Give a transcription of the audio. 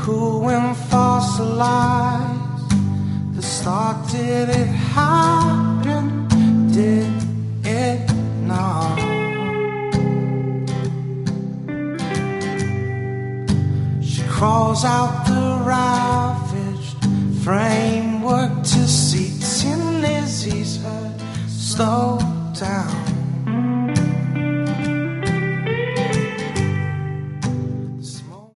Who and fossilized the start? Did it happen? Did it not? She crawls out the ravaged framework to see tin Lizzie's heard slow down.